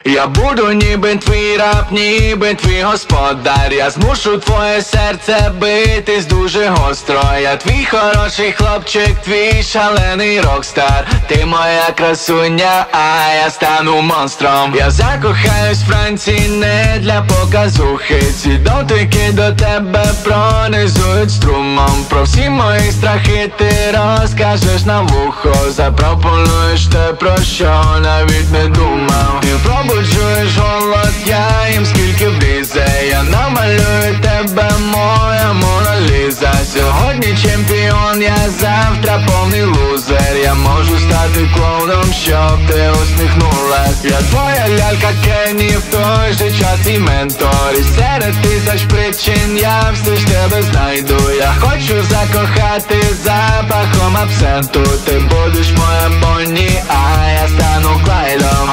Я буду ніби твій раб, ніби твій господар. Я змушу твоє серце битись дуже гостро. Я твій хороший хлопчик, твій шалений рокстар. Ти моя красуня, а я стану монстром. Я закохаюсь в Франції не для показухи. Ці дотики до тебе пронизують струмом. Про всі мої страхи ти розкажеш на вухо. Запропонуєш те, про що навіть не думав. Пробуджуєш голод, я їм скільки влізе. Я намалюю тебе, моя Мона Ліза. Сьогодні чемпіон, я завтра повний лузер. Я можу стати клоуном, щоб ти усміхнулась. Я твоя лялька Кенні, в той же час і ментор. І серед тисяч причин я все ж тебе знайду. Я хочу закохати запахом абсенту. Ти будеш моя Бонні, а я стану Клайдом.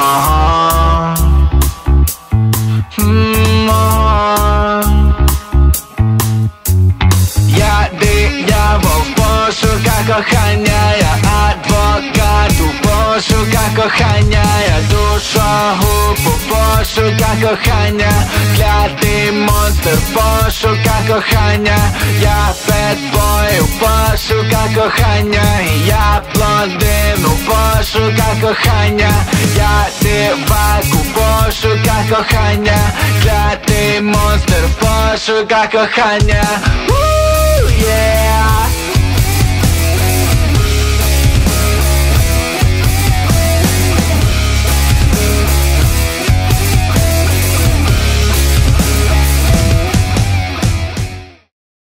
Я диявол в пошуках кохання. Я адвокат у пошуках кохання. Я душогуб у пошуках кохання. Клятий монстр в пошуках кохання. Я бедбой у пошуках кохання. Я блондин у пошуках кохання. Я дивак у пошуках кохання. Клятий монстр в пошуках кохання. Yeah.